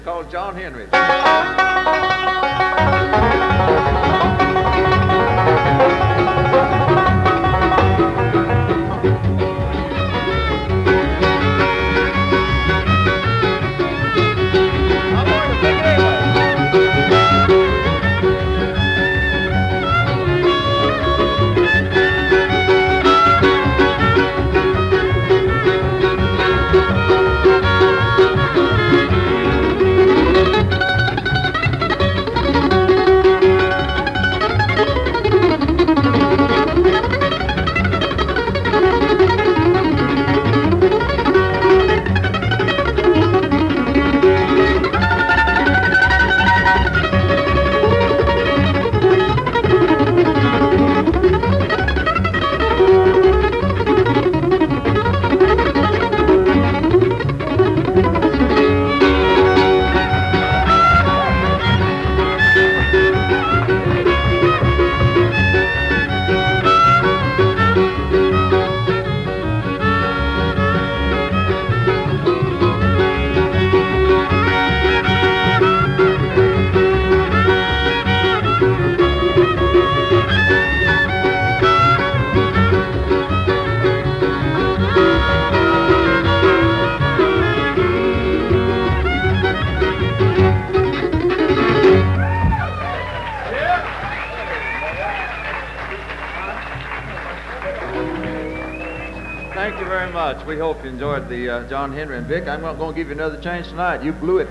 called John Henry. Thank you very much. We hope you enjoyed the John Henry. And Vic, I'm not going to give you another chance tonight. You blew it.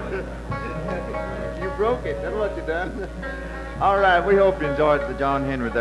You broke it. That's what you done. All right. We hope you enjoyed the John Henry there.